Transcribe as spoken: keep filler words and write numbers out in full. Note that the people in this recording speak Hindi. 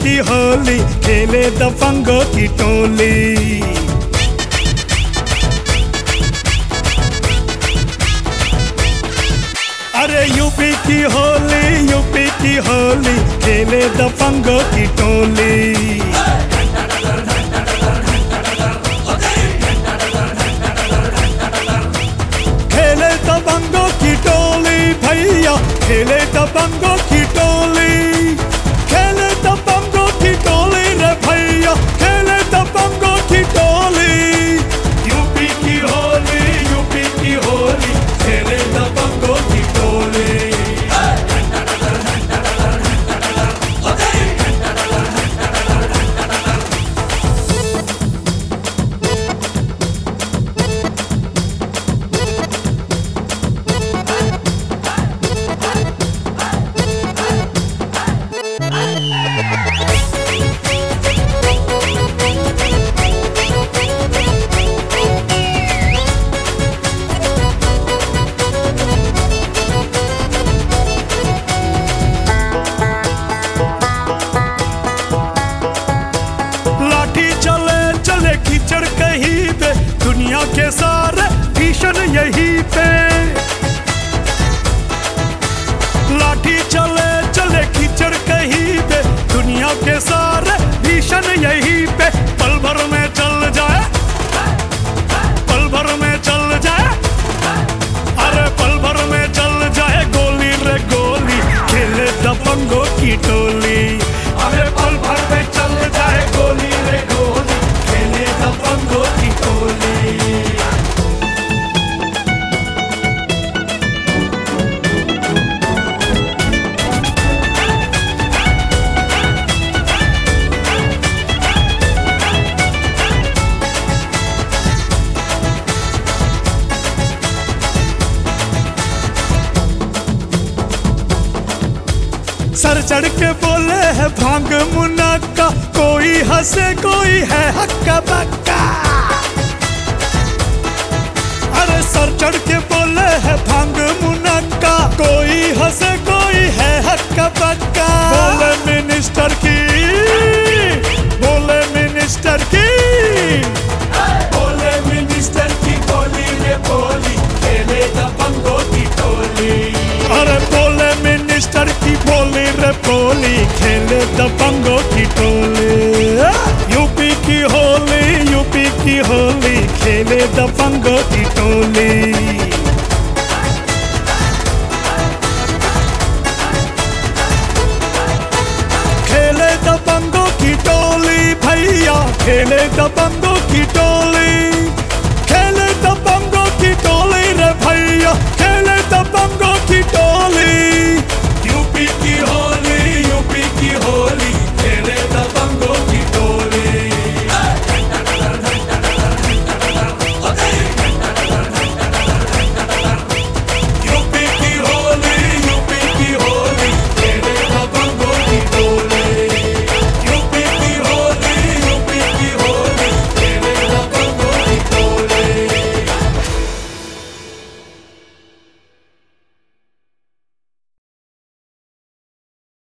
की होली खेले दबंगों की टोली। अरे यूपी की होली यूपी की होली खेले दबंगों की टोली। खेले दबंगों की टोली भैया खेले दबंगों की टोली। खेले दबंगों की टोली रे भैया खेले दबंगों की टोली। यूपी की होली यूपी की होली खेले दबंगों की टोली। कीचड़ कहीं पे दुनिया के सारे भीषण यहीं पे। लाठी चले चले कीचड़ कहीं पे दुनिया के सारे भीषण यहीं पे। पल भर में चल जाए पल भर में चल जाए अरे पल भर में चल जाए गोली रे गोली खेले दबंगों की टोली। अरे पल भर में चल जाए गोली रे गोली खेले दबंगों की टोली। सर चढ़ के बोले है भांग मुनक्का कोई हंसे कोई है हक्का बक्का। अरे सर चढ़ के बोले है भांग मुनक्का कोई हंसे कोई है हक्का बक्का। बोले मिनिस्टर की बोले मिनिस्टर की बोले मिनिस्टर की बोली रे बोली खेले दबंगों की टोली। अरे बोले मिनिस्टर की बोली रे बोली खेले दबंगों की टोली। यूपी की होली यूपी की होली खेले दबंगों की टोली। खेले दबंगों की टोली भैया खेले दबंगों की टोली।